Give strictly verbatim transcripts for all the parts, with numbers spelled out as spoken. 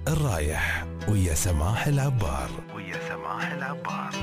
الرايح ويا سماح العبار ويا سماح العبار.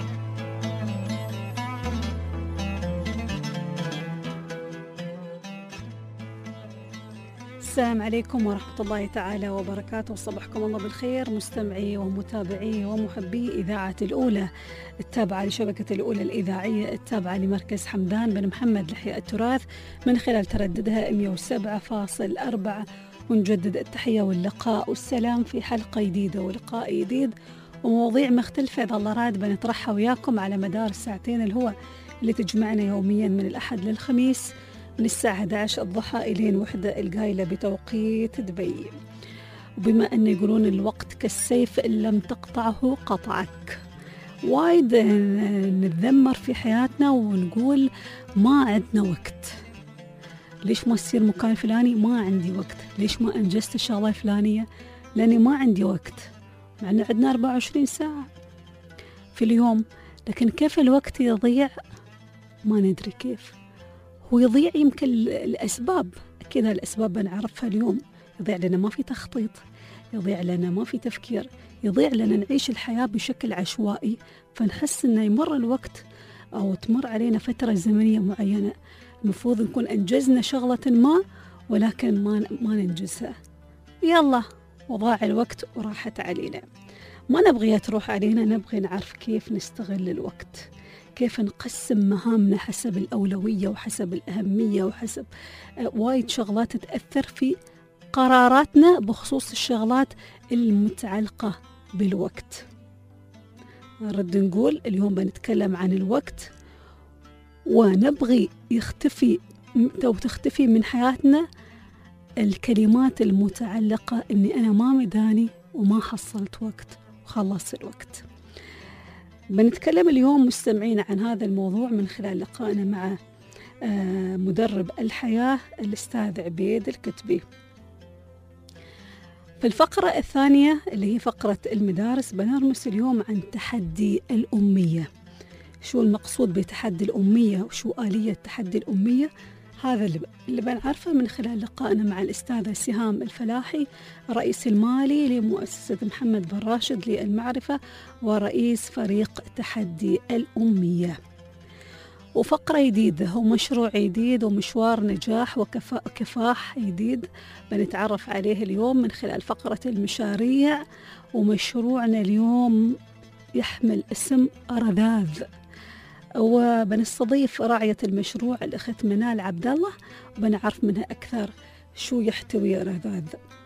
السلام عليكم ورحمة الله تعالى وبركاته، صبحكم الله بالخير مستمعي ومتابعي ومحبي إذاعة الأولى التابعة لشبكة الأولى الإذاعية التابعة لمركز حمدان بن محمد لحياء التراث من خلال ترددها مئة وسبعة فاصلة أربعة. ونجدد التحية واللقاء والسلام في حلقة جديدة ولقاء جديد ومواضيع مختلفة إذا الله راد بنطرحها وياكم على مدار الساعتين الهوى اللي تجمعنا يوميا من الأحد للخميس من الساعة إحدى عشر الضحى إلين وحدة القايلة بتوقيت دبي. وبما أن يقولون الوقت كالسيف إن لم تقطعه قطعك، وايد نتذمر في حياتنا ونقول ما عندنا وقت. ليش ما تصير مكان فلاني؟ ما عندي وقت. ليش ما أنجزت الشغلة الفلانية؟ لأني ما عندي وقت، مع أن عندنا أربعة وعشرين ساعة في اليوم. لكن كيف الوقت يضيع ما ندري كيف. هو يضيع يمكن الأسباب، أكيد الأسباب بنعرفها اليوم. يضيع لنا ما في تخطيط، يضيع لنا ما في تفكير، يضيع لنا نعيش الحياة بشكل عشوائي، فنحس إنه يمر الوقت أو تمر علينا فترة زمنية معينة المفروض نكون أنجزنا شغلة ما، ولكن ما ما ننجزها. يلا وضاع الوقت وراحت علينا. ما نبغي تروح علينا، نبغي نعرف كيف نستغل الوقت، كيف نقسم مهامنا حسب الأولوية وحسب الأهمية وحسب وايد شغلات تأثر في قراراتنا بخصوص الشغلات المتعلقة بالوقت. نرد نقول اليوم بنتكلم عن الوقت، ونبغي يختفي أو تختفي من حياتنا الكلمات المتعلقة إني أنا ما مداني وما حصلت وقت وخلص الوقت. بنتكلم اليوم مستمعين عن هذا الموضوع من خلال لقائنا مع مدرب الحياة الأستاذ عبيد الكتبي. في الفقرة الثانية اللي هي فقرة المدارس بنرمس اليوم عن تحدي الأمية. شو المقصود بتحدي الأمية وشو آلية تحدي الأمية؟ هذا اللي بنعرفه من خلال لقائنا مع الأستاذة سهام الفلاحي، رئيس المالي لمؤسسة محمد بن راشد للمعرفة ورئيس فريق تحدي الأمية. وفقرة جديدة ومشروع جديد ومشوار نجاح وكفاح جديد بنتعرف عليه اليوم من خلال فقرة المشاريع. ومشروعنا اليوم يحمل اسم رذاذ، وبنستضيف راعية المشروع الأخت منال عبد الله وبنعرف منها أكثر شو يحتوي رذاذ.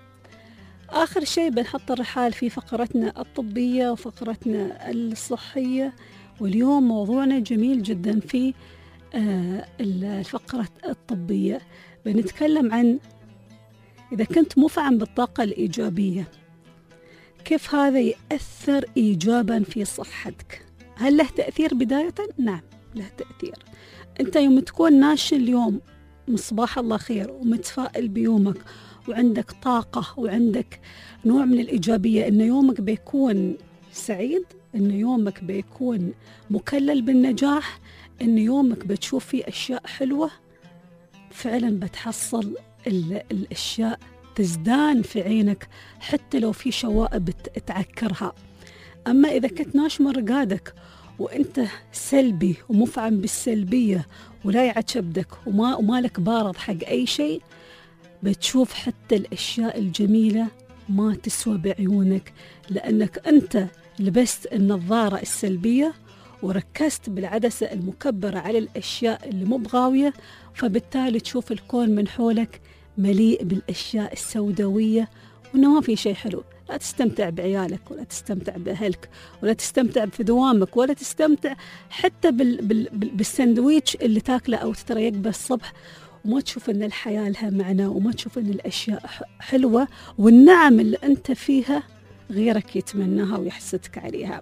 آخر شيء بنحط الرحال في فقرتنا الطبية وفقرتنا الصحية. واليوم موضوعنا جميل جدا في الفقرة الطبية. بنتكلم عن إذا كنت مفعم بالطاقة الإيجابية كيف هذا يأثر إيجابا في صحتك. هل له تأثير بداية؟ نعم له تأثير. أنت يوم تكون ناشي اليوم مصباح الله خير ومتفائل بيومك وعندك طاقة وعندك نوع من الإيجابية إن يومك بيكون سعيد، إن يومك بيكون مكلل بالنجاح، إن يومك بتشوف فيه أشياء حلوة، فعلا بتحصل الأشياء تزدان في عينك حتى لو في شوائب تعكرها. أما إذا كنت ناشم رقادك وإنت سلبي ومفعم بالسلبية ولا يعجبك وما ومالك بارض حق أي شيء، بتشوف حتى الأشياء الجميلة ما تسوى بعيونك، لأنك أنت لبست النظارة السلبية وركزت بالعدسة المكبرة على الأشياء اللي مو بغاوية، فبالتالي تشوف الكون من حولك مليء بالأشياء السوداوية وإنه ما في شيء حلو. لا تستمتع بعيالك ولا تستمتع بأهلك ولا تستمتع في دوامك ولا تستمتع حتى بال بال بالسندويتش اللي تاكله أو تتريق الصبح، وما تشوف أن الحياة لها معنى وما تشوف أن الأشياء حلوة والنعم اللي أنت فيها غيرك يتمناها ويحسدك عليها.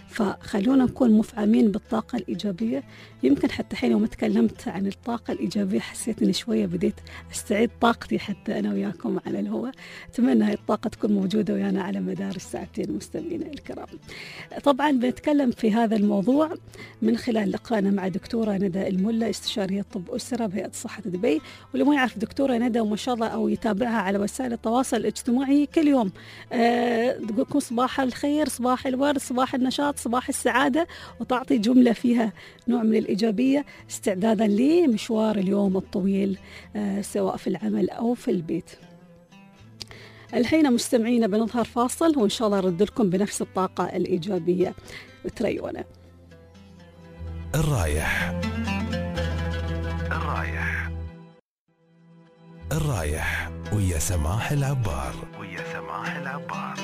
فخلونا نكون مفعمين بالطاقة الإيجابية. يمكن حتى حين يوم تكلمت عن الطاقة الإيجابية حسيت إني شوية بديت أستعيد طاقتي حتى أنا وياكم على الهواء. أتمنى هاي الطاقة تكون موجودة ويانا على مدار الساعتين مستمعينا الكرام. طبعا بنتكلم في هذا الموضوع من خلال لقائنا مع دكتورة ندى الملا، استشارية طب أسرة بهيئة صحة دبي. واللي ما يعرف دكتورة ندى وما شاء الله أو يتابعها على وسائل التواصل الاجتماعي كل يوم أه تقولكم صباح الخير، صباح الورد، صباح النشاط، صباح السعادة، وتعطي جملة فيها نوع من الإيجابية استعدادا لمشوار اليوم الطويل أه سواء في العمل أو في البيت. الحين مستمعينا بنظهر فاصل وإن شاء الله نرد لكم بنفس الطاقة الإيجابية. تريونا الرايح الرايح الرايح ويا سماح العبار ويا سماح العبار.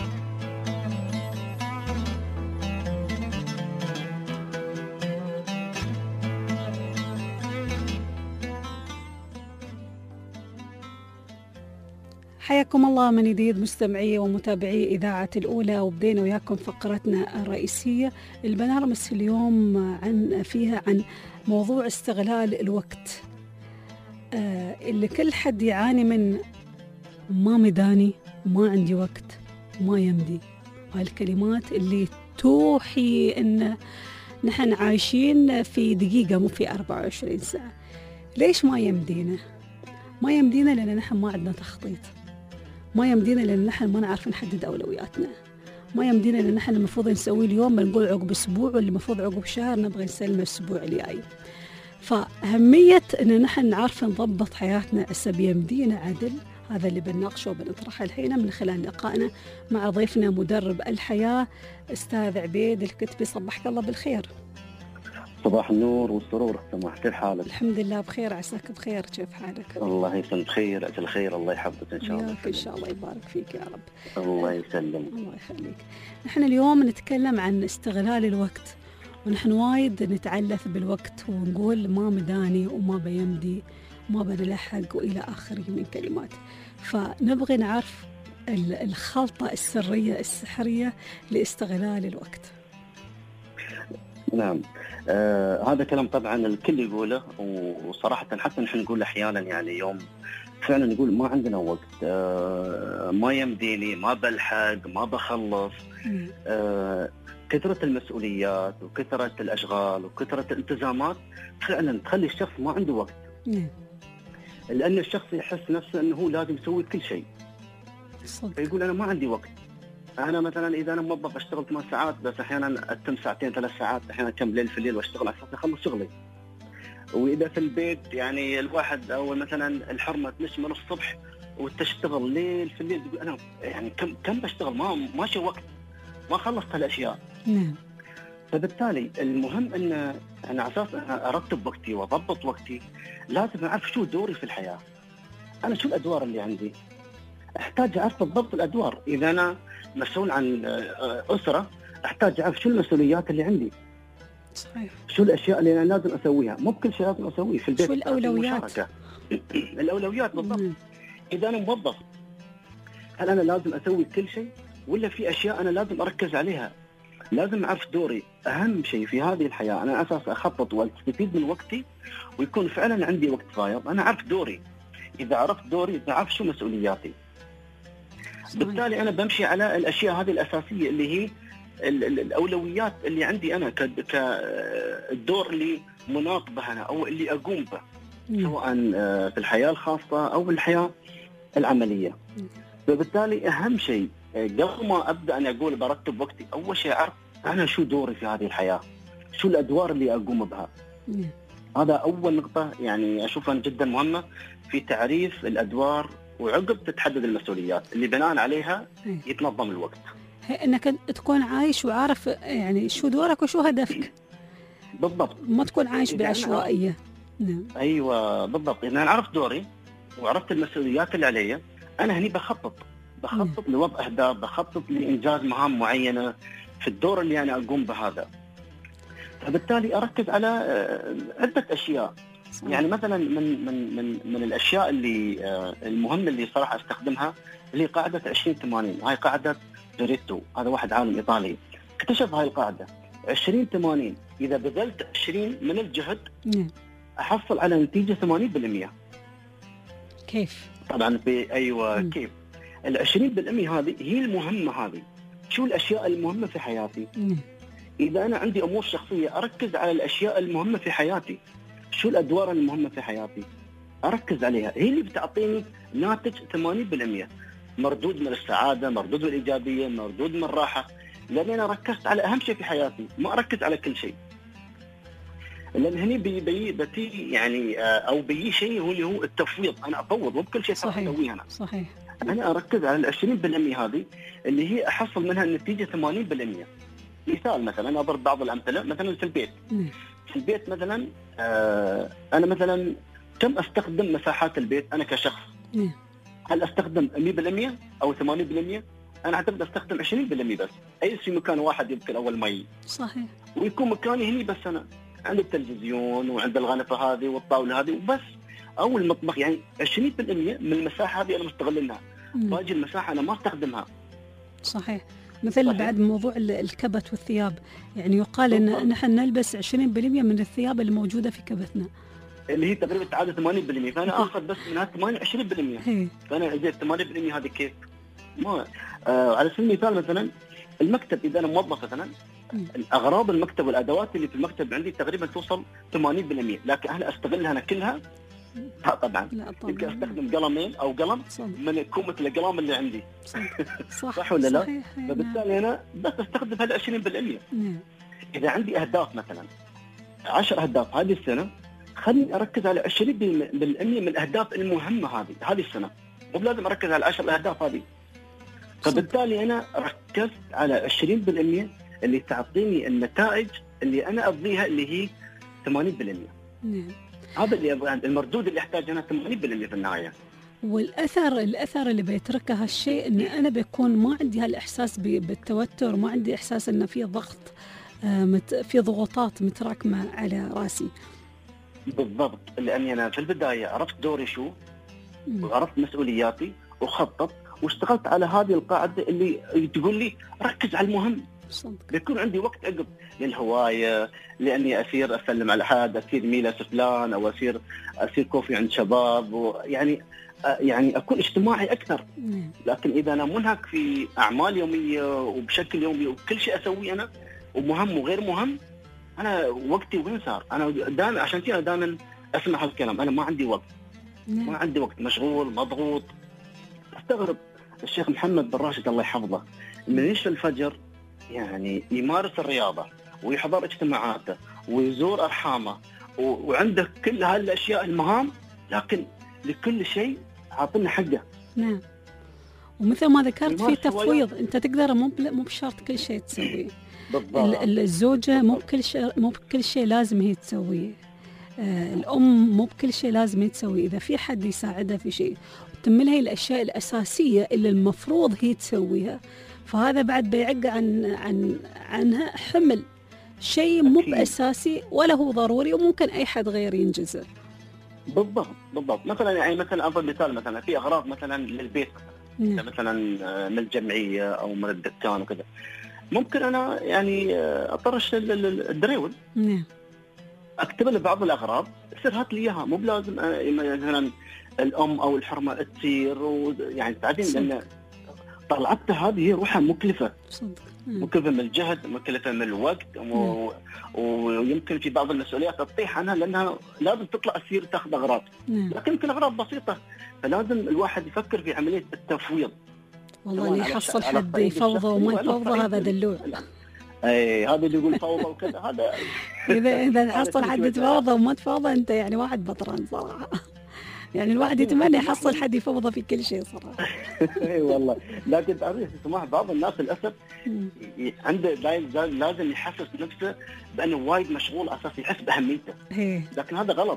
حياكم الله من جديد مستمعي ومتابعي إذاعة الأولى، وبدينا وياكم فقرتنا الرئيسية البنرمس اليوم عن فيها عن موضوع استغلال الوقت آه اللي كل حد يعاني من ما مداني، ما عندي وقت، ما يمدي. هالكلمات اللي توحي إن نحن عايشين في دقيقة مو في أربعة وعشرين ساعة. ليش ما يمدينا؟ ما يمدينا لأن نحن ما عندنا تخطيط، ما يمدينا لأن نحن ما نعرف نحدد أولوياتنا، ما يمدينا لأن نحن المفروض نسوي اليوم بنقول عقب أسبوع، واللي المفروض عقب شهر نبغى نسلم الأسبوع الجاي. فأهمية أن نحن نعرف نضبط حياتنا حسب يمدينا عدل، هذا اللي بنناقشه وبنطرحه الحين من خلال لقائنا مع ضيفنا مدرب الحياة أستاذ عبيد الكتبي. صبحك الله بالخير. صباح النور والسرور، سماح كيف حالك؟ الحمد لله بخير، عساك بخير، كيف حالك؟ الله يسلمك بخير، أجل خير، الله يحفظك إن شاء الله. إن شاء الله يبارك فيك يا رب. الله يسلمك. الله يخليك. نحن اليوم نتكلم عن استغلال الوقت، ونحن وايد نتعلث بالوقت ونقول ما مداني وما بيمدي وما بنلحق وإلى آخره من كلمات. فنبغي نعرف الخلطة السرية السحرية لاستغلال الوقت. نعم، آه هذا كلام طبعا الكل يقوله، وصراحة حتى نحن نقول أحيانا يعني يوم فعلا نقول ما عندنا وقت، آه ما يمديني، ما بلحق، ما بخلص. آه كثرة المسؤوليات وكثرة الأشغال وكثرة الالتزامات فعلا تخلي الشخص ما عنده وقت، لأن الشخص يحس نفسه أنه هو لازم يسوي كل شيء، فيقول أنا ما عندي وقت. أنا مثلا إذا أنا موظف أشتغل ثمان ساعات بس أحيانا أتم ساعتين ثلاث ساعات، أحيانا كم ليل في الليل وأشتغل على أساس أخلص شغلي. وإذا في البيت يعني الواحد أو مثلا الحرمة تمشي من الصبح وتشتغل ليل في الليل، تقول أنا يعني كم كم بشتغل، ما ماشي وقت، ما خلصت هالأشياء. نعم. فبالتالي المهم أن أنا على أساس أرتب وقتي وأضبط وقتي لازم أعرف شو دوري في الحياة، أنا شو الأدوار اللي عندي، أحتاج أعرف بالضبط الأدوار. إذا أنا مسؤول عن أسرة أحتاج أعرف شو المسؤوليات اللي عندي، صحيح. شو الأشياء اللي أنا لازم أسويها، مو بكل شيء لازم أسويه في البيت. شو الأولويات؟ الأولويات بالضبط. إذا أنا موظف هل أنا لازم أسوي كل شيء ولا في أشياء أنا لازم أركز عليها؟ لازم أعرف دوري. أهم شيء في هذه الحياة أنا أساس أخطط وأستفيد من وقتي ويكون فعلا عندي وقت فايض. أنا أعرف دوري، إذا عرفت دوري أعرف شو مسؤولياتي، بالتالي أنا بمشي على الأشياء هذه الأساسية اللي هي الأولويات اللي عندي أنا كالدور اللي مناط به أنا أو اللي أقوم به، سواء في الحياة الخاصة أو الحياة العملية. فبالتالي أهم شيء قبل ما أبدأ أن أقول برتب وقتي، أول شيء أعرف أنا شو دوري في هذه الحياة، شو الأدوار اللي أقوم بها. هذا أول نقطة يعني أشوفها جدا مهمة في تعريف الأدوار، وعقب تتحدد المسؤوليات اللي بناء عليها يتنظم الوقت. انك تكون عايش وعارف يعني شو دورك وشو هدفك بالضبط، ما تكون عايش بعشوائية. نعم. ايوه بالضبط. اذا انا عرفت دوري وعرفت المسؤوليات اللي علي، انا هني بخطط بخطط نعم. لوضع اهداف، بخطط لانجاز مهام معينه في الدور اللي انا اقوم بهذا. فبالتالي اركز على عده اشياء. صح. يعني مثلا من من من من الاشياء اللي المهمه اللي صراحه استخدمها اللي قاعده عشرين ثمانين. هاي قاعده دوريتو، هذا واحد عالم ايطالي اكتشف هاي القاعده. عشرين ثمانين، اذا بذلت عشرين من الجهد نعم. احصل على نتيجه ثمانين بالمئة. كيف؟ طبعا في ايوه مم. كيف؟ ال عشرين بالمئة هذه هي المهمه. هذه شو الاشياء المهمه في حياتي؟ نعم. اذا انا عندي امور شخصيه اركز على الاشياء المهمه في حياتي. شو الادوار المهمه في حياتي؟ اركز عليها، هي اللي بتعطيني ناتج ثمانين بالمئة، مردود من السعاده، مردود من الايجابيه، مردود من الراحه، لان انا ركزت على اهم شيء في حياتي، ما اركز على كل شيء. لان هني بي بي بتي يعني او بيجي شيء هو اللي هو التفويض، انا افوض مو بكل شيء اسويه انا. صحيح. انا اركز على ال عشرين بالمئة هذه اللي هي احصل منها النتيجه ثمانين بالمئة. مثال مثلا اضرب بعض الامثله، مثلا في البيت. نعم. في البيت مثلا آه انا مثلا كم استخدم مساحات البيت انا كشخص؟ نعم. هل استخدم مئة بالمئة او ثمانين بالمئة؟ انا اعتقد استخدم عشرين بالمئة بس. اي في مكان واحد يمكن اول مي، صحيح. ويكون مكاني هني بس انا عند التلفزيون وعند الغرفه هذه والطاوله هذه وبس، او المطبخ. يعني عشرين بالمئة من المساحه هذه انا مستغلها، باقي المساحه انا ما استخدمها. صحيح. مثل صحيح. بعد موضوع الكبت والثياب، يعني يقال ان نحن نلبس عشرين بالمئة من الثياب اللي موجوده في كبتنا، اللي هي تقريبا تعادل ثمانين بالمئة، فانا اخذ بس منها ثمانية عشرين بالمئة. هي. فانا ازيد ثمانين بالمئة هذه كيف؟ ما آه على سبيل المثال مثلا المكتب، اذا انا موظف مثلا اغراض المكتب والادوات اللي في المكتب عندي تقريبا توصل ثمانين بالمئة، لكن هل استغلها انا كلها؟ لا طبعا. لا طبعا. يمكن استخدم قلمين او قلم صح. من كومه الاقلام اللي عندي. صح. صح. صح ولا لا؟ صحيح. فبالتالي انا بس استخدم هذا عشرين بالمئة. نعم. اذا عندي اهداف مثلا عشر اهداف هذه السنه، خليني اركز على عشرين بالمئة من الاهداف المهمه هذه هذه السنه، مو لازم اركز على عشر الاهداف هذه. فبالتالي انا ركزت على عشرين بالمئة اللي تعطيني النتائج اللي انا ابغيها اللي هي ثمانين بالمئة. نعم. هذا اللي أبغى، المردود اللي احتاج انا ثمانين بالمئة في النهايه. والاثر الاثر اللي بيتركه هالشيء ان انا بيكون ما عندي هالاحساس بالتوتر، ما عندي احساس ان في ضغط، في ضغوطات متراكمه على راسي. بالضبط، لاني انا في البدايه عرفت دوري شو، وعرفت مسؤولياتي وخطط واشتغلت على هذه القاعده اللي تقول لي ركز على المهم. صدق. بيكون عندي وقت عقب للهوايه، لاني اسير اسلم على حد، اسير ميلة فلان، او اسير اسير كوفي عند شباب، ويعني يعني اكون اجتماعي اكثر. نعم. لكن اذا انا منهك في اعمال يوميه وبشكل يومي وكل شيء اسويه انا ومهم وغير مهم، انا وقتي وين صار؟ انا دائما عشان كذا دائما اسمع هالكلام، انا ما عندي وقت. نعم. ما عندي وقت، مشغول مضغوط. استغرب الشيخ محمد بن راشد الله يحفظه من يشفى الفجر يعني يمارس الرياضه ويحضر اجتماعاته ويزور ارحامه وعنده كل هالاشياء المهام، لكن لكل شيء عاطينا حقه. نعم. ومثل ما ذكرت في تفويض، انت تقدر مو مو بشرط كل شيء تسويه. بالضبط. الزوجه مو بكل شيء مو بكل شيء لازم هي تسويه. آه الام مو بكل شيء لازم هي تسويه، اذا في حد يساعدها في شيء وتم لها الاشياء الاساسيه اللي المفروض هي تسويها، فهذا بعد بيعق عن عن عنها حمل شيء مو باساسي ولا هو ضروري وممكن اي حد غير ينجزه. بالضبط بالضبط. مثلا يعني مثلا اضرب مثال، مثلا في اغراض مثلا للبيت، نعم. مثلا من الجمعيه او من الدكان وكذا، ممكن انا يعني اطرش الدريول. نعم. اكتب له بعض الاغراض، يصير هات لي اياها، مو بلازم مثلا الام او الحرمه تسير ويعني تعدين، لان طلعتها هذه هي روحها مكلفه. صدق. مكلفه من الجهد، مكلفه من الوقت، و... ويمكن في بعض المسؤوليات تطيح عنها لانها لازم تطلع تسير تاخذ اغراض. نعم. لكن يمكن اغراض بسيطه، فلازم الواحد يفكر في عمليه التفويض. والله اللي يحصل حد يفوضه وما يفوضه هذا دلوع. اي هذا اللي يقول فوضى وكذا، هذا اذا اذا تحصل حد تفوضه وما تفوضه انت يعني واحد بطران صراحه. يعني الواحد يتمنى يحصل حد يفوضه في كل شيء صراحه. اي والله. لكن تعرف سماح بعض الناس للاسف عنده لازم يحسس نفسه بانه وايد مشغول اساس يحس باهميته، لكن هذا غلط.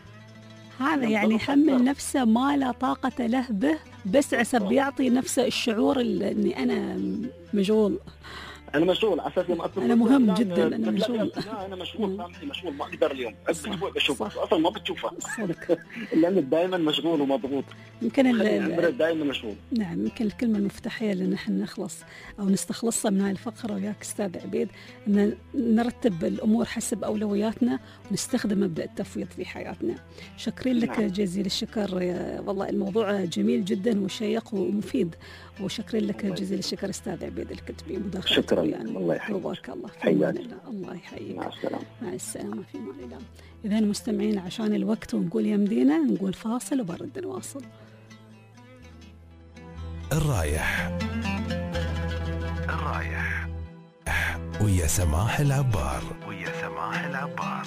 هذا يعني يحمل نفسه ما لا طاقه له به بس عسب يعطي نفسه الشعور اني انا مشغول. انا مشغول اساسا ما انا مهم جدا انا مشغول. لا انا مشغول سامحني مشغول ما اقدر اليوم اسبوع بشوفه اصلا ما بتشوفه لانك دائما مشغول ومضغوط. يمكن عمرك دائما مشغول. نعم يمكن الكلمه المفتاحيه اللي نحن نخلص او نستخلصها من هاي الفقره وياك استاذ عبيد ان نرتب الامور حسب اولوياتنا ونستخدم مبدا التفويض في حياتنا. شكرين لك نعم. جزيل الشكر، والله الموضوع جميل جدا وشيق ومفيد، وشكرين لك جزيل الشكر استاذ عبيد الكتبي مداخلتك. شكرا يعني. الله يحييك. بارك الله حياك. الله يحييك. مع السلامه. مع السلامه في امان الله. اذا مستمعين عشان الوقت ونقول يا مدينه نقول فاصل وبرد نواصل. الرايح الرايح ويا سماح العبار ويا سماح العبار.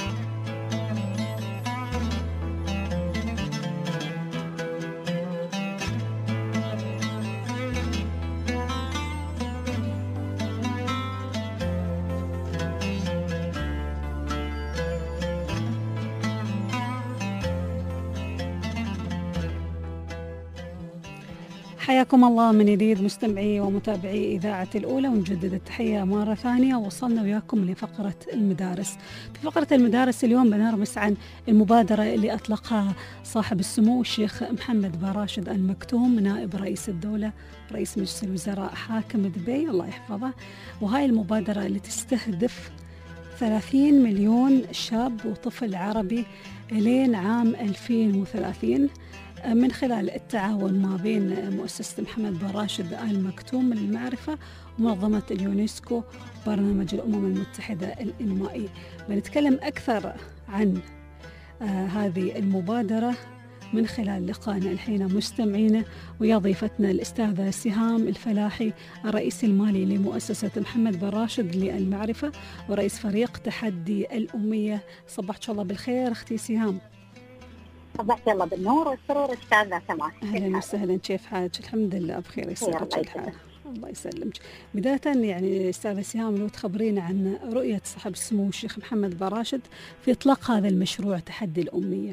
حياكم الله من جديد مستمعي ومتابعي إذاعة الأولى، ونجدد التحية مرة ثانية. وصلنا وياكم لفقرة المدارس. في فقرة المدارس اليوم بنرمس عن المبادرة اللي أطلقها صاحب السمو الشيخ محمد باراشد المكتوم نائب رئيس الدولة رئيس مجلس الوزراء حاكم دبي الله يحفظه. وهاي المبادرة اللي تستهدف ثلاثين مليون شاب وطفل عربي لين عام ألفين وثلاثين من خلال التعاون ما بين مؤسسة محمد باراشد آل مكتوم للمعرفة ومنظمة اليونسكو وبرنامج الأمم المتحدة الإنمائي. بنتكلم أكثر عن آه هذه المبادرة من خلال لقائنا الحين مستمعينا، ويا ضيفتنا الأستاذة سهام الفلاحي الرئيس المالي لمؤسسة محمد باراشد للمعرفة ورئيس فريق تحدي الأمية. صبحك الله بالخير أختي سهام. صبحت الله بالنور والسرور استاذة سماح. اهلا وسهلا، كيف حالك؟ الحمد لله بخير يسعدك الحال. الله يسلمك. بداية يعني استاذة سهام لو تخبرينا عن رؤية صاحب السمو الشيخ محمد باراشد في اطلاق هذا المشروع تحدي الأمية.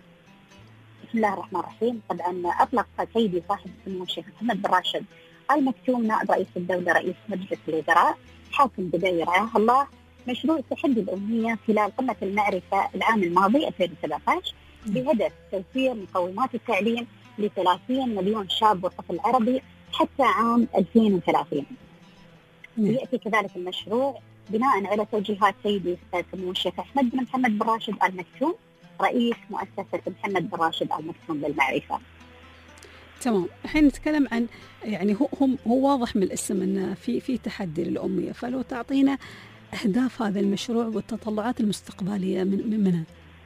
بسم الله الرحمن الرحيم. طبعا اطلق سيدي صاحب السمو الشيخ محمد باراشد آل مكتوم نائب رئيس الدولة رئيس مجلس الوزراء حاكم دبي رعاه الله مشروع تحدي الأمية خلال قمة المعرفة العام الماضي ألفين وسبعة عشر بهدف توفير مقومات التعليم ل ثلاثين مليون شاب وطفل عربي حتى عام ألفين وثلاثين. يأتي كذلك المشروع بناء على توجيهات سيدي سمو الشيخ أحمد بن محمد باراشد آل مكتوم رئيس مؤسسة محمد باراشد آل مكتوم للمعرفة. تمام. الحين نتكلم عن يعني هو هم هو واضح من الاسم انه في في تحدي للأمية، فلو تعطينا أهداف هذا المشروع والتطلعات المستقبلية من منها.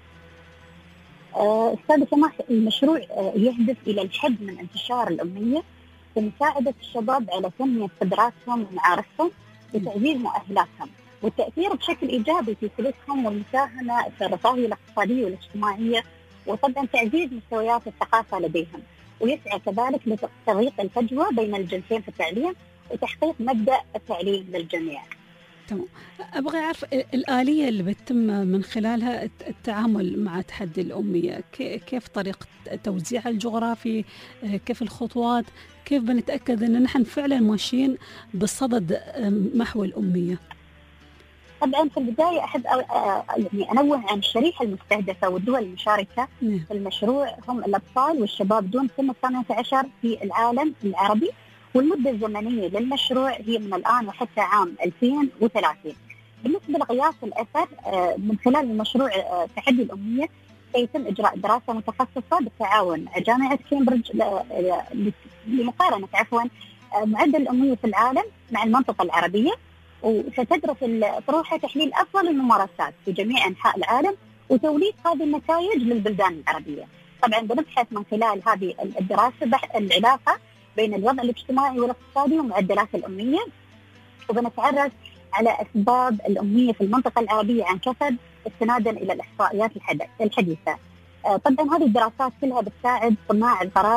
أستاذ سماح، المشروع يهدف إلى الحد من انتشار الأمية ومساعدة الشباب على تنمية قدراتهم ومعارفهم وتعزيز مؤهلاتهم والتأثير بشكل إيجابي في سلوكهم والمساهمة في الرفاهية الاقتصادية والاجتماعية وطبعا تعزيز مستويات الثقافة لديهم. ويسعى كذلك لتضييق الفجوة بين الجنسين في التعليم وتحقيق مبدأ التعليم للجميع. تمام. أبغى أعرف الآلية اللي بتتم من خلالها التعامل مع تحدي الأمية، كيف طريقة توزيعها الجغرافي، كيف الخطوات، كيف بنتأكد أن نحن فعلا ماشيين بصدد محو الأمية؟ طبعا في البداية أحب يعني أنوه عن الشريحة المستهدفة والدول المشاركة في المشروع هم الأطفال والشباب دون سن الثامنة عشر في العالم العربي، والمدة الزمنية للمشروع هي من الآن وحتى عام ألفين وثلاثين. بالنسبة لقياس الأثر من خلال المشروع تحدي الأمية سيتم إجراء دراسة متخصصة بالتعاون مع جامعة كامبريدج لمقارنة عفوا معدل الأمية في العالم مع المنطقة العربية، وستدرس الأطروحة تحليل أفضل الممارسات في جميع أنحاء العالم وتوليد هذه النتائج للبلدان العربية. طبعا بنبحث من خلال هذه الدراسة العلاقة بين الوضع الاجتماعي والاقتصادي ومعدلات الأمية، وبنتعرف على أسباب الأمية في المنطقة العربية عن كثب استنادا إلى الإحصائيات الحديثة. طبعا هذه الدراسات كلها بتساعد صناع القرار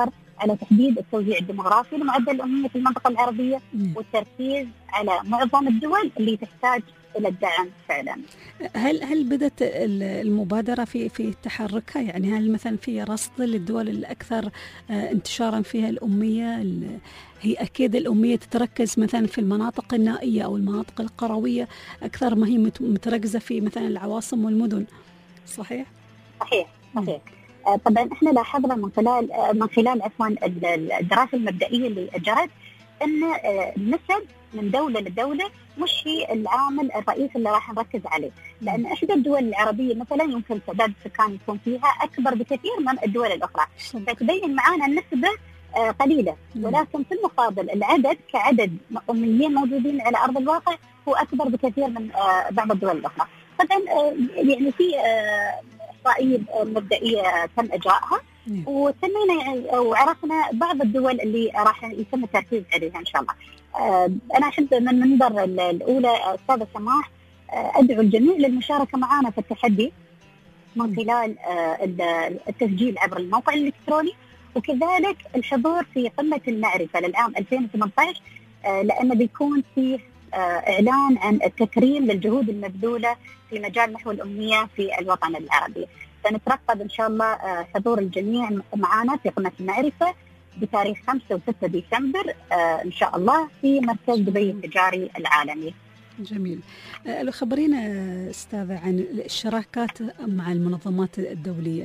على تحديد التوزيع الديموغرافي لمعدل الأمية في المنطقة العربية والتركيز على معظم الدول اللي تحتاج إلى الدعم فعلا. هل هل بدأت المبادرة في في تحركها؟ يعني هل مثلا في رصد للدول الأكثر انتشارا فيها الأمية؟ هي أكيد الأمية تتركز مثلا في المناطق النائية أو المناطق القروية أكثر ما هي متركزة في مثلا العواصم والمدن، صحيح؟ صحيح صحيح. آه طبعا احنا لاحظنا من خلال آه من خلال عفوا الدراسة المبدئية اللي جرت أن آه النسب من دولة لدولة مش هي العامل الرئيسي اللي راح نركز عليه، لأن إحدى الدول العربية مثلا يمكن تعداد السكان يكون فيها أكبر بكثير من الدول الأخرى، فتبين معانا النسبة آه قليلة، ولكن في المقابل العدد كعدد أميين موجودين على أرض الواقع هو أكبر بكثير من آه بعض الدول الأخرى. طبعا آه يعني في إحصائية آه مبدئية تم إجراءها وسمينا يعني وعرفنا بعض الدول اللي راح يتم التركيز عليها إن شاء الله. آه أنا أحب من منبر الأولى أستاذة سماح آه أدعو الجميع للمشاركة معنا في التحدي من خلال آه التسجيل عبر الموقع الإلكتروني، وكذلك الحضور في قمة المعرفة للعام ألفين وثمانية عشر آه لأنه بيكون فيه آه إعلان عن التكريم للجهود المبذولة في مجال نحو الأمية في الوطن العربي. سنترقب إن شاء الله آه حضور الجميع معنا في قمة المعرفة بتاريخ خمسة وستة ديسمبر آه إن شاء الله في مركز دبي التجاري العالمي. جميل. آه خبرينا أستاذة عن الشراكات مع المنظمات الدولية.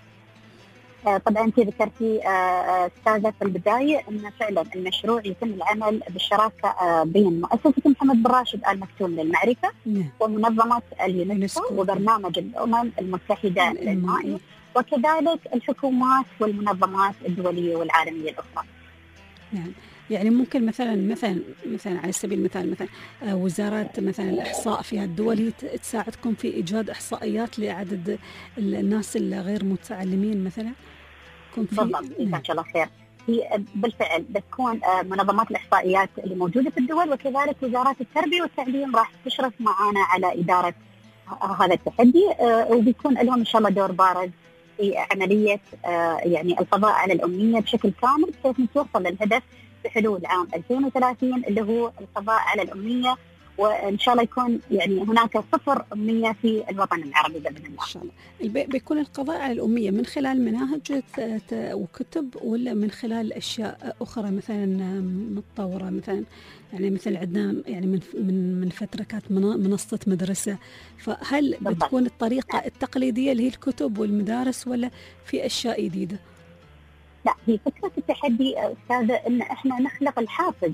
آه طبعا أنت ذكرتي آه أستاذة في البداية أن فعلا المشروع يتم العمل بالشراكة آه بين مؤسسة محمد بن راشد آل مكتوم للمعرفة نعم. ومنظمة اليونسكو وبرنامج الأمم المتحدة للمائية وكذلك الحكومات والمنظمات الدولية والعالمية الأخرى. نعم. يعني ممكن مثلا مثلا مثلا على سبيل المثال مثلا وزارات مثلا الإحصاء في الدول تساعدكم في إيجاد إحصائيات لعدد الناس الغير متعلمين مثلا؟ بالضبط. إن شاء الله خير. هي بالفعل بتكون منظمات الإحصائيات اللي موجودة في الدول وكذلك وزارات التربية والتعليم راح تشرف معنا على إدارة هذا التحدي، وبيكون لهم إن شاء الله دور بارز في عملية يعني القضاء على الأمية بشكل كامل بحيث نتوصل للهدف بحلول عام ألفين وثلاثين اللي هو القضاء على الأمية، وإن شاء الله يكون يعني هناك صفر أمية في الوطن العربي بإذن الله. إن شاء الله. بيكون القضاء على الأمية من خلال مناهج وكتب ولا من خلال أشياء أخرى مثلا متطورة مثلا؟ يعني مثل عندنا يعني من من من فترة كانت منصة مدرسة، فهل بالضبط. بتكون الطريقة التقليدية اللي هي الكتب والمدارس ولا في أشياء جديدة؟ لا، هي فكرة التحدي أستاذة إن إحنا نخلق الحافز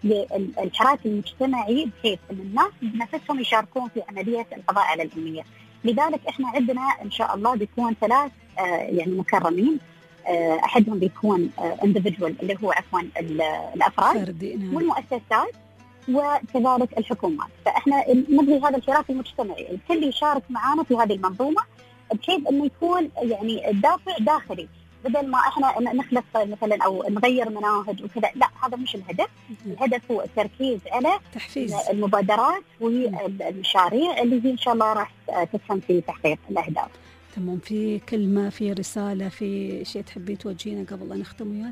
للحراك المجتمعي بحيث إن الناس بنفسهم يشاركون في عملية القضاء على الأمية. لذلك إحنا عندنا إن شاء الله بيكون ثلاث آه يعني مكرمين، آه أحدهم بيكون آه individual اللي هو عفوا الأفراد والمؤسسات وكذلك الحكومات. فإحنا نبغي هذا الحراك المجتمعي الكل يشارك معنا في هذه المنظومة بحيث إنه يكون يعني الدافع داخلي، بدل ما احنا نخلق مثلا او نغير مناهج وكذا. لا، هذا مش الهدف. الهدف هو التركيز على تحفيز المبادرات والمشاريع اللي هي ان شاء الله راح تسهم في تحقيق الاهداف. تمام. في كلمه، في رساله، في شيء تحبي توجهينه قبل ان نختم وياك؟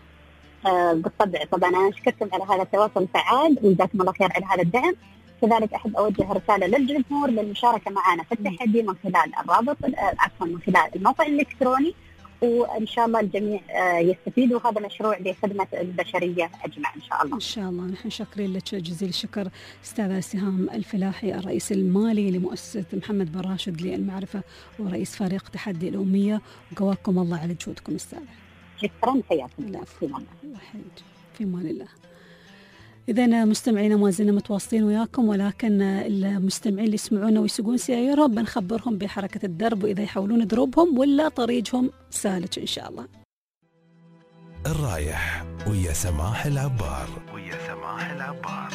آه بالطبع. طبعا انا اشكركم على هذا التواصل الفعال وجزاكم الله خير على هذا الدعم. كذلك احب اوجه رساله للجمهور للمشاركه معنا في التحدي من خلال الرابط عفوا من خلال الموقع الالكتروني، وإن شاء الله الجميع يستفيدوا. هذا مشروع لخدمة البشرية أجمع إن شاء الله. إن شاء الله. نحن شاكرين لك جزيل الشكر أستاذة سهام الفلاحي، الرئيس المالي لمؤسسة محمد بن راشد للمعرفة ورئيس فريق تحدي الأمية، وقواكم الله على جهودكم أستاذة. شكرا. حياكم الله. في الله يحييك. في أمان الله. إذا مستمعينا ما زلنا متواصلين وياكم، ولكن المستمعين اللي يسمعونا ويسوقون سيارهم بنخبرهم بحركة الدرب وإذا يحاولون دروبهم ولا طريقهم سالك إن شاء الله. الرايح ويا سماح العبار. ويا سماح العبار.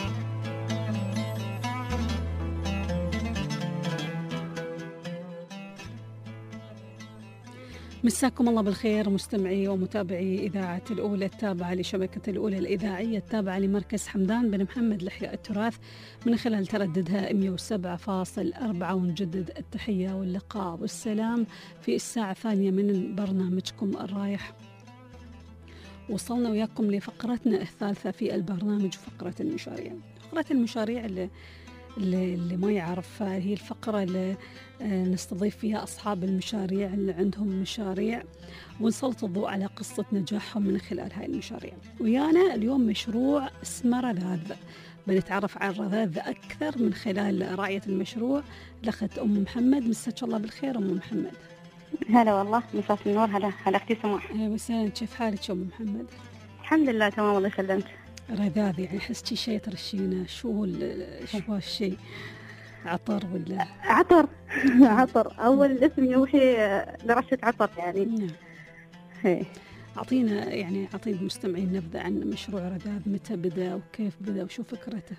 مساكم الله بالخير مستمعي ومتابعي إذاعة الأولى التابعة لشبكة الأولى الإذاعية التابعة لمركز حمدان بن محمد لإحياء التراث من خلال ترددها مئة وسبعة فاصلة أربعة. ونجدد التحية واللقاء والسلام في الساعة الثانية من برنامجكم الرايح وصلنا وياكم لفقرتنا الثالثة في البرنامج، فقرة المشاريع. فقرة المشاريع اللي, اللي, اللي ما يعرفها هي الفقرة اللي نستضيف فيها أصحاب المشاريع اللي عندهم مشاريع ونسلط الضوء على قصة نجاحهم من خلال هاي المشاريع. ويانا اليوم مشروع اسمه رذاذ، بنتعرف على الرذاذ أكثر من خلال راعية المشروع الأخت أم محمد. مساك الله بالخير أم محمد. هلا والله، مساء النور. هلا هلا أختي سماح. أهلا وسهلا، كيف حالك يا أم محمد؟ الحمد لله تمام، الله يسلمك. رذاذ يعني حسيتي شيء ترشينه، شو هو شو هالشيء؟ عطر ولا عطر؟ عطر أول اسم يوحي لرشة عطر يعني. نعم. هي أعطينا يعني أعطينا المستمعين نبذة عن مشروع رذاذ، متى بدأ وكيف بدأ وشو فكرته؟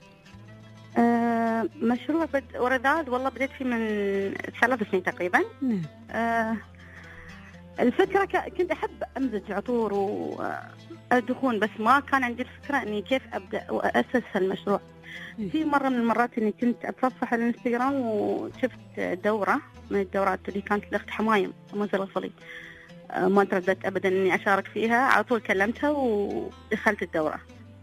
آه مشروع بد... رذاذ والله بديت فيه من ثلاث سنين تقريبا. نعم. آه الفكرة ك... كنت أحب أمزج عطور ودخون، بس ما كان عندي الفكرة إني كيف أبدأ وأسس المشروع. م. في مرة من المرات إني كنت أتصفح على الانستغرام وشفت دورة من الدورات اللي كانت لأخت حمايم منزل الغفلي، ما ترددت أبدا إني أشارك فيها، على طول كلمتها ودخلت الدورة.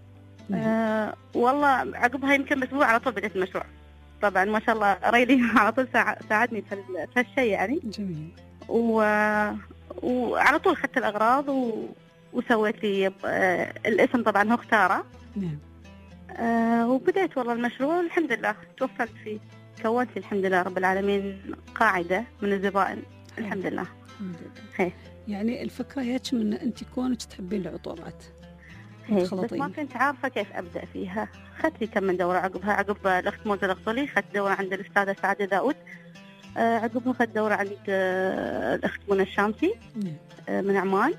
أه والله عقبها يمكن بأسبوع على طول بدأت المشروع. طبعا ما شاء الله ريلي على طول ساعدني في هالشيء يعني. جميل. و... وعلى طول أخذت الأغراض و... وسويت لي أه الاسم طبعا هو اختاره. نعم. أه وبدأت والله المشروع الحمد لله توفقت فيه، كونت الحمد لله رب العالمين قاعدة من الزبائن الحمد لله. الحمد لله. هي. يعني الفكرة هيك من أنت كونك تحبين العطورات. هي. بس ما كنت عارفة كيف أبدأ فيها. خدت لي كم من دورة عقبها، عقب الأخت موزة الغفلي خدت دورة عند الأستاذة سعادة داود. آه عقبها خدت دورة عند آه الأخت منى الشامسي آه من عمان.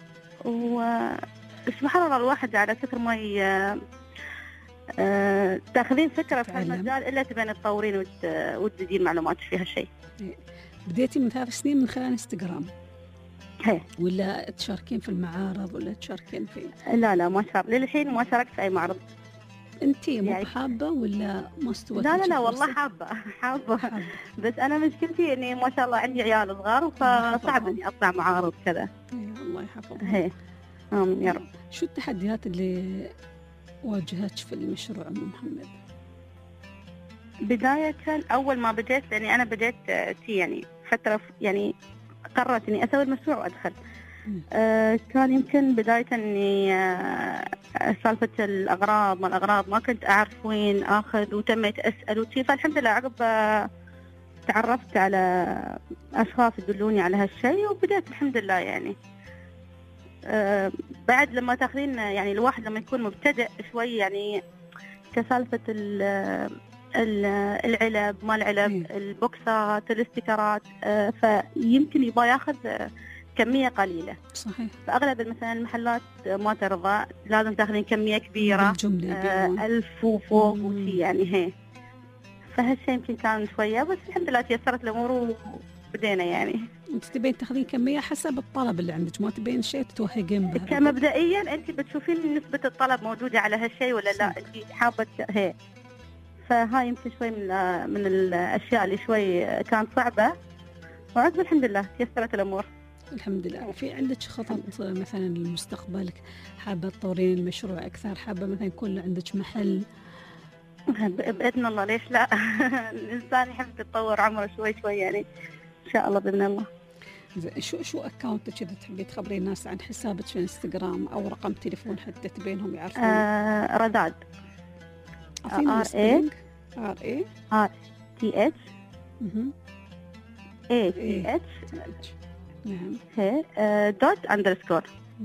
وسبحان الله الواحد على كثر ما ي... آه تاخذين فكرة في هالمجال إلا تبين تطورين وت... وتزيدين معلومات في هالشيء. بديتي من ثلاث سنين من خلال انستغرام. هي. ولا تشاركين في المعارض ولا تشاركين في؟ لا لا ما شارك للحين، ما شاركت في أي معرض. أنتي مو يعني حابة ولا ما استوت؟ لا لا لا والله حابة حابة, حابة. بس أنا مشكلتي إني ما شاء الله عندي عيال صغار فصعب إني أطلع معارض كذا. الله يحفظهم. هي آمين يا رب. شو التحديات اللي واجهتك في المشروع أم محمد؟ بداية أول ما بديت، لأني أنا بديت يعني فترة يعني قررت إني أسوي المشروع وأدخل. آه كان يمكن بداية إني آه سالفة الأغراض ما الأغراض ما كنت أعرف وين آخذ، وتميت أسأل وشي. فالحمد لله عقب آه تعرفت على أشخاص يدلوني على هالشيء وبدأت الحمد لله يعني. آه بعد لما تاخذين يعني الواحد لما يكون مبتدئ شوي يعني كسالفة العلب ما العلب البوكسات الاستيكرات، آه فيمكن يبغى ياخذ آه كمية قليلة. صحيح. فأغلب مثلا المحلات ما ترضى، لازم تاخذين كمية كبيرة آه ألف وفوق وشي يعني. هي فهالشيء يمكن كان شوية، بس الحمد لله تيسرت الأمور وبدينا يعني. أنت تبين تاخذين كمية حسب الطلب اللي عندك، ما تبين شيء تتوهقين به. كمبدئيا أنت بتشوفين نسبة الطلب موجودة على هالشيء ولا لا. أنت حابة هي. فهاي يمكن شوي من من الأشياء اللي شوي كانت صعبة، وعقب الحمد لله تيسرت الأمور. الحمد لله. في عندك خطط مثلا لمستقبلك؟ حابة تطورين المشروع أكثر؟ حابة مثلا يكون عندك محل؟ بإذن الله ليش لا. الإنسان يحب يتطور عمره شوي شوي يعني إن شاء الله بإذن الله. شو شو أكاونتك إذا تحبي تخبرين الناس عن حسابك في انستغرام أو رقم تليفون حتى تبينهم يعرفون؟ آه رذاذ. R A R A R T H A T H نعم. هي دوت أندرسكور.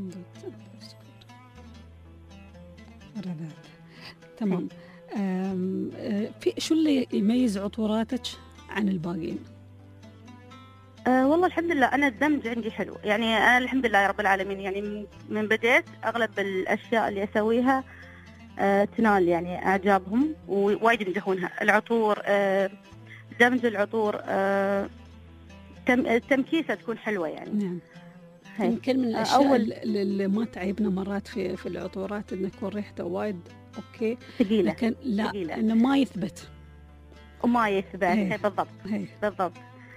رذاذ. تمام. في شو اللي يميز عطوراتك عن الباقين؟ أه والله الحمد لله أنا الدمج عندي حلو يعني. أنا الحمد لله يا رب العالمين يعني من بديت أغلب الأشياء اللي أسويها أه تنال يعني إعجابهم ووايد يمدحونها. العطور أه دمج العطور أه التمكيسة تكون حلوة يعني. نعم. يمكن من الأشياء أول اللي ما تعيبنا مرات في في العطورات إنه يكون ريحته وايد أوكي ثقيلة، لكن لا ثقيلة. إنه ما يثبت وما يثبت. هي بالضبط. هي. بالضبط.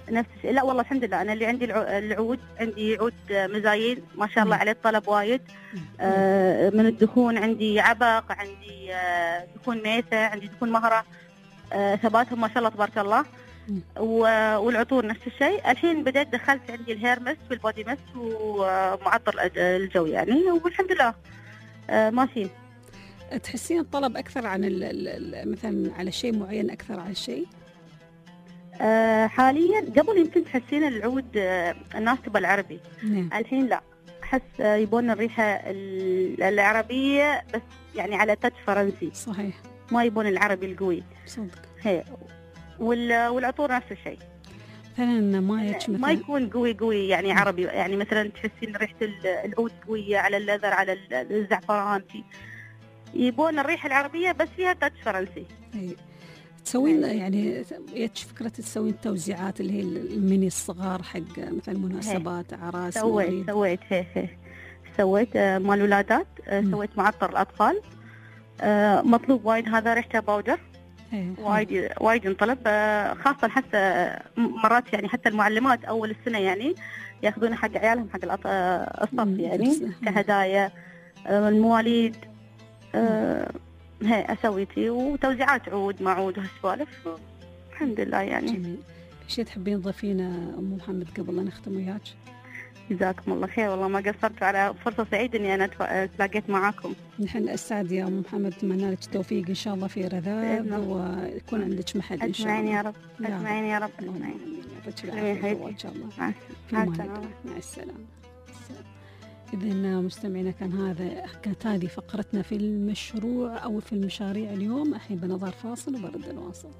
نفس الشيء. لا والله الحمد لله، انا اللي عندي العود، عندي عود مزايد ما شاء الله عليه الطلب وايد. آه من الدهون عندي عبق، عندي آه دهون ميثة، عندي دهون مهرة، آه ثباتهم ما شاء الله تبارك الله. والعطور نفس الشيء. الحين بدأت دخلت عندي الهير مست والبودي مست ومعطر الجو يعني، والحمد لله آه ماشيين. تحسين الطلب أكثر عن ال ال مثلا على شيء معين أكثر على شيء؟ آه حاليا قبل يمكن تحسين العود آه الناس تبى العربي. نعم. الحين لا، أحس آه يبون الريحة العربية بس يعني على تاتش فرنسي. صحيح. ما يبون العربي القوي. صدق. هي والعطور نفس الشيء. مثلا ما مثلا ما يكون قوي قوي يعني عربي، يعني مثلا تحسين ريحة العود قوية على اللذر على الزعفران، يبون الريحة العربية بس فيها تاتش فرنسي. أي. تسوين يعني يتش فكرة تسوين توزيعات اللي هي الميني الصغار حق مثلا مناسبات أعراس سويت موليد. سويت هي هي سويت مال ولادات، سويت معطر الأطفال مطلوب وايد، هذا ريحته باودر وايد وايد انطلب، خاصة حتى مرات يعني حتى المعلمات أول السنة يعني ياخذونه حق عيالهم حق الصف يعني كهدايا. المواليد أه هي أسويتي وتوزيعات عود مع عود وهالسوالف الحمد لله يعني. جميل. في شيء تحبين تضيفينه أم محمد قبل لا نختم وياك؟ جزاكم الله خير، والله ما قصرت، على فرصة سعيدة إني أنا تلاقيت معاكم. نحن أسعد يا أم محمد، أتمنى لك التوفيق إن شاء الله في رذاذ ويكون عندك محل إن شاء الله. أجمعين يا رب، أجمعين يا رب، أجمعين. إن شاء الله. مع السلامة. مع السلامة. إذن مستمعينا، كان هذا كانت هذه فقرتنا في المشروع أو في المشاريع اليوم. الحين بنظر فاصل وبرد نواصل.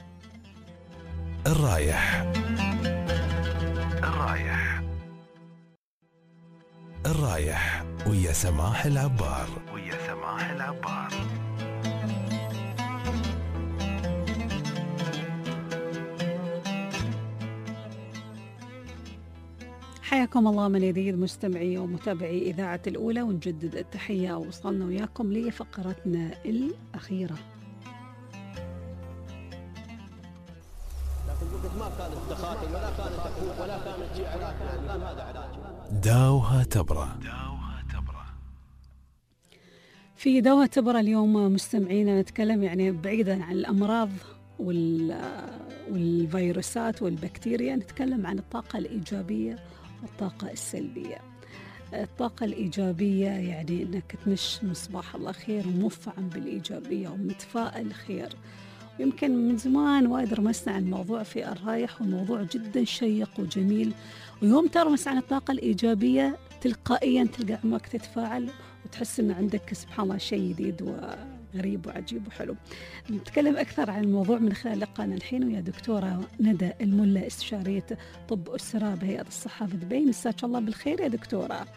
الرايح الرايح الرايح ويا سماح العبار ويا سماح العبار. حياكم الله من جديد مستمعي ومتابعي إذاعة الأولى، ونجدد التحية. وصلنا وياكم لفقرتنا الأخيرة. ما كانت تخاطب ولا كانت تفوق ولا كانت شيء علاج، يعني هذا علاج. داوها تبرة. في داوها تبرة اليوم مستمعينا نتكلم يعني بعيدا عن الأمراض والفيروسات والبكتيريا، نتكلم عن الطاقة الإيجابية والطاقة السلبية. الطاقة الإيجابية يعني أنك تمش مصباح الله خير ومفعم بالإيجابية ومتفائل خير. يمكن من زمان وايد رمسنا عن الموضوع في الرايح، والموضوع جدا شيق وجميل، ويوم ترمس عن الطاقة الإيجابية تلقائيا تلقى عمرك تتفاعل وتحس أن عندك سبحان الله شيء جديد وغريب وعجيب وحلو. نتكلم أكثر عن الموضوع من خلال لقاءنا الحين ويا دكتورة ندى الملا، استشارية طب أسرة بهيئة الصحة في دبي. مساك الله بالخير يا دكتورة.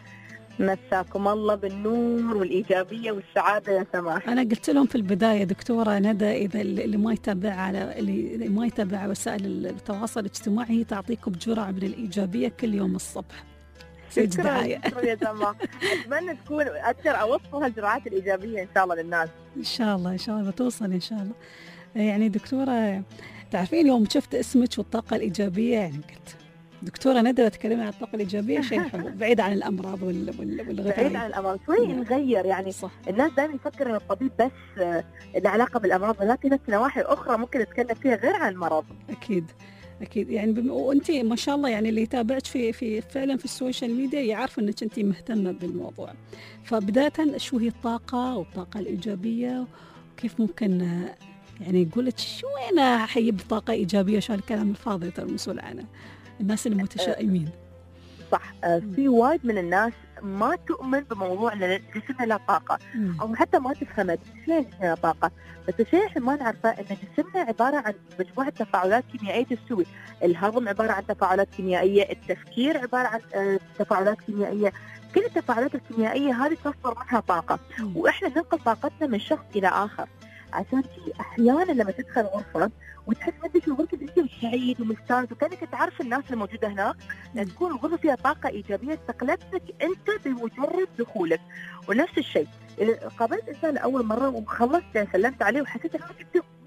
مساكم الله بالنور والإيجابية والسعادة يا سماح. أنا قلت لهم في البداية دكتورة ندى، إذا اللي ما يتابع على اللي ما يتابع وسائل التواصل الاجتماعي، هي تعطيكم جرعة من الإيجابية كل يوم الصبح. شكرا شكرا يا سماح. أتمنى تكون أكثر أوصل هالجرعات الإيجابية إن شاء الله للناس. إن شاء الله إن شاء الله توصل إن شاء الله. يعني دكتورة تعرفين يوم شفت اسمك والطاقة الإيجابية يعني قلت دكتورة ندى تكلمنا عن الطاقة الإيجابية، شيء حلو بعيد عن الأمراض والغذاء. بعيد عن الأمراض شوي نغير يعني. صح. الناس دائما يفكر إن الطبيب بس له علاقة بالأمراض، ولكن في نواحي أخرى ممكن نتكلم فيها غير عن المرض. أكيد أكيد يعني بم... وأنت ما شاء الله يعني اللي يتابعك في في فعلا في السوشيال ميديا يعرف إنك أنت مهتمة بالموضوع. فبداية شو هي الطاقة والطاقة الإيجابية، وكيف ممكن يعني نقول شو أنا أحيي طاقة إيجابية، شو هالكلام الفاضي ترى المسؤول عنه الناس المتشائمين. صح. في وايد من الناس ما تؤمن بموضوع ان جسمنا له طاقه، او حتى ما تفهم شيء له طاقه. بس الشيء احنا ما نعرفه ان جسمنا عباره عن مجموعه تفاعلات كيميائيه تسوي. الهضم عباره عن تفاعلات كيميائيه، التفكير عباره عن تفاعلات كيميائيه. كل التفاعلات الكيميائيه هذه تصدر منها طاقه، واحنا ننقل طاقتنا من شخص الى اخر. عشان كذا احيانا لما تدخل غرفه وتحس نفسك الغرفه انت سعيد ومستانس وكانك تعرف الناس الموجوده هناك، تكون الغرفه فيها طاقه ايجابيه استقلتك انت بمجرد دخولك. ونفس الشيء قابلت انسان لاول مره وخلصت سلمت عليه وحسيت انك انت مو مرتاح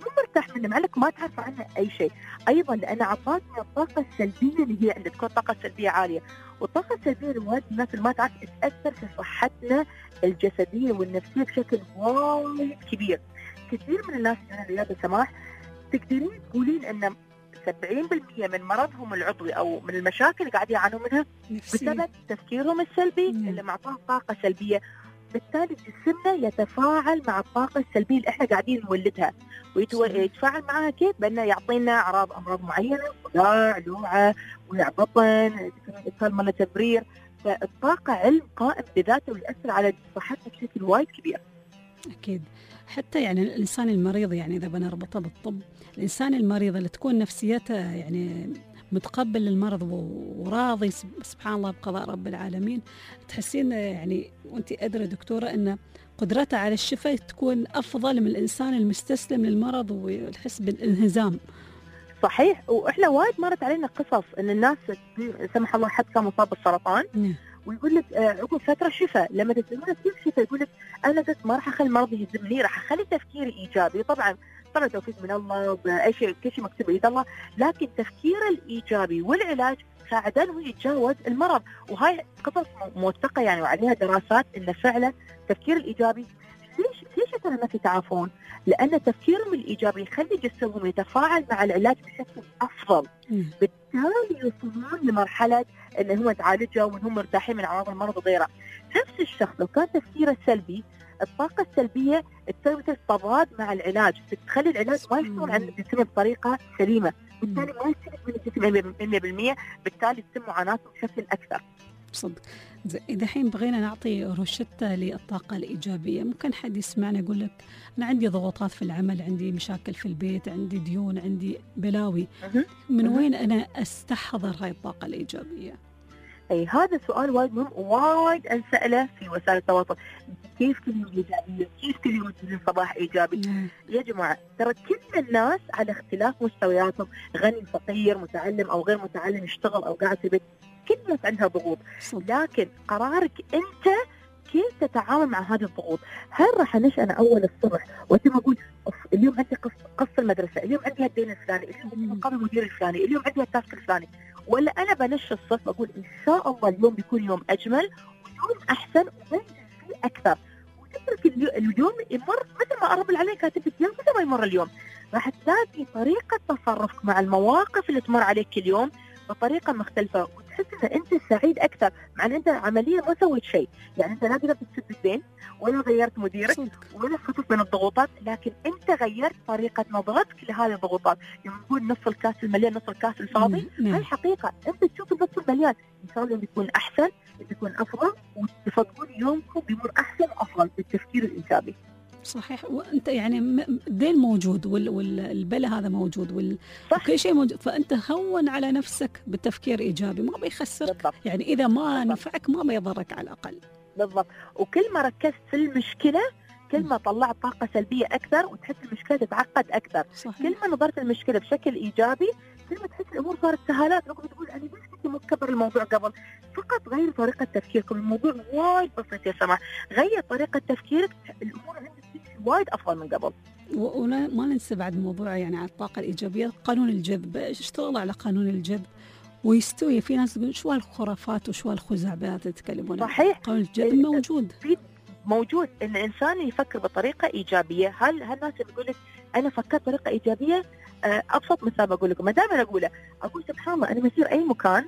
راح من معلك ما تعرف عنها اي شيء. ايضا لان عطاتنا الطاقه السلبيه اللي هي عندك تكون طاقه سلبيه عاليه، والطاقه السلبيه الوايد الناس اللي ما تعرف تاثر في صحتنا الجسديه والنفسيه بشكل وايد كبير. كثير من الناس اللي يا سماح تقدرين تقولين ان سبعين بالمئة من مرضهم العضوي او من المشاكل اللي قاعد يعانون منها بسبب تفكيرهم السلبي مم. اللي معطاه طاقه سلبيه. بالتالي جسمنا يتفاعل مع الطاقه السلبيه اللي احنا قاعدين نولدها، ويتفاعل معها كيف؟ بانه يعطينا اعراض امراض معينه، صداع، لوعه، وجع بطن، اتصال مال تبرير. فالطاقه علم قائم بذاته ويأثر على صحتنا بشكل وايد كبير. أكيد. حتى يعني الإنسان المريض، يعني إذا بنربطه بالطب، الإنسان المريض اللي تكون نفسيته يعني متقبل للمرض وراضي سبحان الله بقضاء رب العالمين، تحسين يعني وانت أدرى دكتورة أن قدرته على الشفاء تكون أفضل من الإنسان المستسلم للمرض ويحس بالانهزام. صحيح. وإحنا وايد مرت علينا قصص أن الناس سمح الله حد كان مصاب بالسرطان م. ويقول لك عقب فتره شفاء، لما تسالونه كيف شفاء يقول لك انا بس ما راح اخلي المرض يهزمني، راح اخلي تفكيري ايجابي. طبعا طبعا توفيق من الله، باي شيء كل شيء مكتوب بيد الله، لكن تفكيره الايجابي والعلاج ساعدنه يتجاوز المرض. وهاي قصص موثقه يعني وعليها دراسات ان فعلا التفكير الايجابي. ليش ليش ترى الناس يتعافون؟ لان تفكيرهم الايجابي يخلي جسمهم يتفاعل مع العلاج بشكل افضل، بالتالي يوصلون لمرحله ان هم تعالجوا وان هم مرتاحين من اعراض المرض وغيره. نفس الشخص لو كان تفكيره سلبي، الطاقه السلبيه تسوي تضاد مع العلاج، تخلي العلاج ما يشتغل عند الجسم بطريقه سليمه، بالتالي ما يستفيد من الجسم مئة بالمئة، بالتالي تتم معاناته بشكل اكثر. صدق. إذا حين بغينا نعطي روشتة للطاقة الإيجابية، ممكن حد يسمعنا يقول لك أنا عندي ضغوطات في العمل، عندي مشاكل في البيت، عندي ديون، عندي بلاوي، من وين أنا أستحضر هاي الطاقة الإيجابية؟ أي هذا سؤال وايد مهم، وايد أنسأله في وسائل التواصل. كيف كل يوم إيجابية؟ كيف كل يوم تجي صباح إيجابي؟ مم. يا جماعة ترى كل الناس على اختلاف مستوياتهم، غني فقير، متعلم أو غير متعلم، يشتغل أو قاعد في البيت، كل الناس عندها ضغوط، لكن قرارك أنت كيف تتعامل مع هذه الضغوط. هل راح أنش أنا أول الصبح وأتم أقول اليوم عندي قص المدرسة، اليوم عندي الدين الفلاني، اليوم عندي مقابل المدير الفلاني، اليوم عندي التاسك الفلاني، ولا أنا بنش الصبح أقول إن شاء الله اليوم بيكون يوم أجمل ويوم أحسن وبنجز فيه أكثر، وتترك اليوم يمر مثل ما رب العالمين كاتب لك مثل ما يمر اليوم. راح تلاقي طريقة تصرفك مع المواقف اللي تمر عليك اليوم بطريقة مختلفة، وتحس ان انت سعيد اكثر، مع ان انت عمليا ما سويت شيء. يعني انت لا قدرت تسد الدين ولا غيرت مديرك ولا خففت من الضغوطات، لكن انت غيرت طريقة نظرتك لهذه الضغوطات. لما نقول نص الكاس المليان نص الكاس الفاضي، هاي الحقيقة. انت تشوف النص المليان، ان شاء الله بيكون احسن، بيكون افضل، وتصدقون يومكم بيمر احسن وافضل بالتفكير الايجابي. صحيح. وانت يعني الدين موجود والبلا هذا موجود وال... وكل شيء موجود، فانت هون على نفسك بالتفكير ايجابي، ما بيخسرك بالضبط. يعني اذا ما بالضبط. نفعك ما بيضرك على الاقل. بالضبط. وكل ما ركزت في المشكله كل ما طلعت طاقه سلبيه اكثر وتحس المشكله تتعقد اكثر. صحيح. كل ما نظرت المشكله بشكل ايجابي كل ما تحس الامور صارت سهالات. لو كنت تقول انا ليش كنت مكبر الموضوع قبل، فقط غير طريقه تفكيركم. الموضوع وايد بسيط يا سماح، غير طريقه تفكيرك الامور عندك وايد افضل من قبل. وما ننسى بعد موضوع يعني على الطاقه الايجابيه، قانون الجذب. اشتغل على قانون الجذب ويستوي. في ناس تقول شو هالخرافات وشو هالخزعبلات تتكلمون. صحيح. قانون الجذب موجود في موجود ان الانسان يفكر بطريقه ايجابيه. هل هالناس اللي يقول لك انا فكرت بطريقه ايجابيه، ابسط مثال بقول لكم، ما دام انا اقوله اقول سبحان الله انا بسير اي مكان،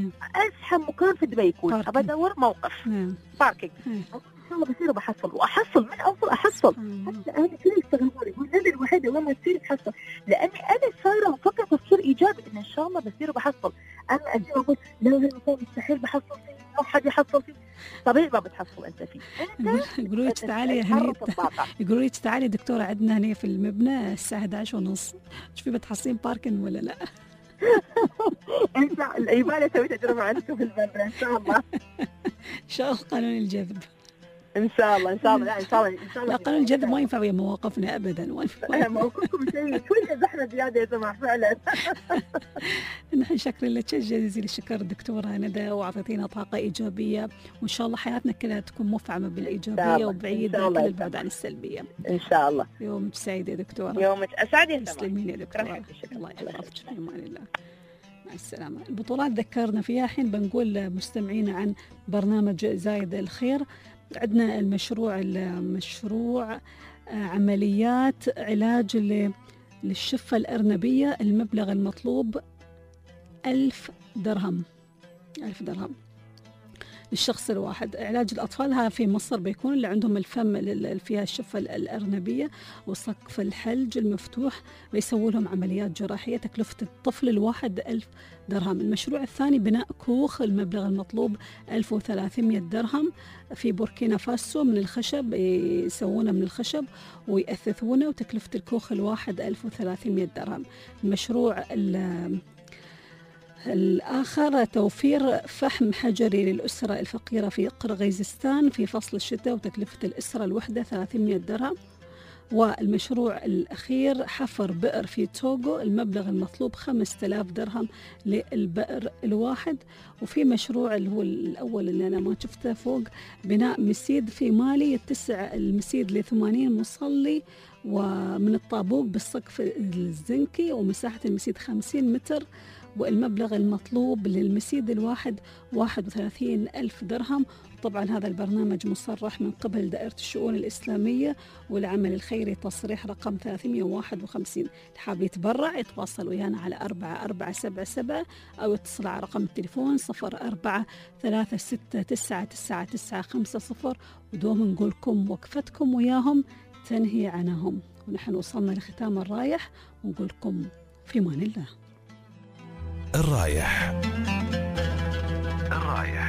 ازحم مكان في دبي يكون ابى ادور موقف باركينج، ان شاء الله بصير وبحصل واحصل من اوصل احصل. حتى اهلي كلهم يستغربون يقولون انا الوحيده لما تصير تحصل، لاني انا صايره افكر تفكير ايجابي ان ان شاء الله بصير وبحصل. اما اجي اقول لا هالمكان مستحيل بحصل فيه، ما حد يحصل فيه، طبيعي ما بتحصل انت فيه. يقولوا لك تعالي هني، يقولوا لك تعالي دكتوره عندنا هنا في المبنى الساعه أحد عشر ونص، شوفي بتحصلين باركن ولا لا؟ ان شاء الله يبغى اسوي تجربه عندكم في المبنى ان شاء الله. ان شاء الله قانون الجذب ان شاء الله ان شاء الله لا ان شاء الله ان شاء الله. لا قانون الجذب ما ينفع ويا مواقفنا ابدا. موقفكم شيء شويه زحمه زياده يا سماح فعلا. نحن شكرا لك جزيل الشكر دكتوره ندى، واعطيتينا طاقه ايجابيه، وان شاء الله حياتنا كلها تكون مفعمه بالايجابيه وبعيده عن البعد عن السلبيه ان شاء الله. يومك سعيد يا دكتوره. يومك اسعد يا سماح. تسلمين يا دكتوره. الله يحفظك في امان الله. مع السلامة. البطولات ذكرنا فيها، الحين بنقول مستمعين عن برنامج زايد الخير. عندنا المشروع المشروع عمليات علاج للشفة الأرنبية، المبلغ المطلوب ألف درهم ألف درهم للشخص الواحد. علاج الأطفال ها في مصر بيكون اللي عندهم الفم اللي فيها الشفة الأرنبية وسقف الحلج المفتوح، بيسووا لهم عمليات جراحية، تكلفة الطفل الواحد ألف درهم. المشروع الثاني بناء كوخ، المبلغ المطلوب ألف وثلاثمئة درهم في بوركينا فاسو، من الخشب، يسوونه من الخشب ويأثثونه، وتكلفة الكوخ الواحد ألف وثلاثمئة درهم. المشروع الآخر توفير فحم حجري للأسرة الفقيرة في قرغيزستان في فصل الشتاء، وتكلفة الأسرة الوحدة ثلاثمئة درهم. والمشروع الأخير حفر بئر في توغو، المبلغ المطلوب خمسة آلاف درهم للبئر الواحد. وفي مشروع اللي هو الأول اللي أنا ما شفته فوق، بناء مسيد في مالي يتسع المسيد لثمانين مصلي ومن الطابوق بالسقف الزنكي، ومساحة المسيد خمسين متر، والمبلغ المطلوب للمسيد الواحد واحد وثلاثين ألف درهم. طبعا هذا البرنامج مصرح من قبل دائرة الشؤون الإسلامية والعمل الخيري، تصريح رقم ثلاثمئة وواحد وخمسين. اللي حاب يتبرع يتواصل ويانا على أربعة أربعة سبعة سبعة أو يتصل على رقم التليفون صفر أربعة ثلاثة ستة تسعة تسعة تسعة خمسة صفر. ودوم نقولكم وقفتكم وياهم تنهي عنهم. ونحن وصلنا لختام الرايح، ونقولكم في امان الله. الرايح الرايح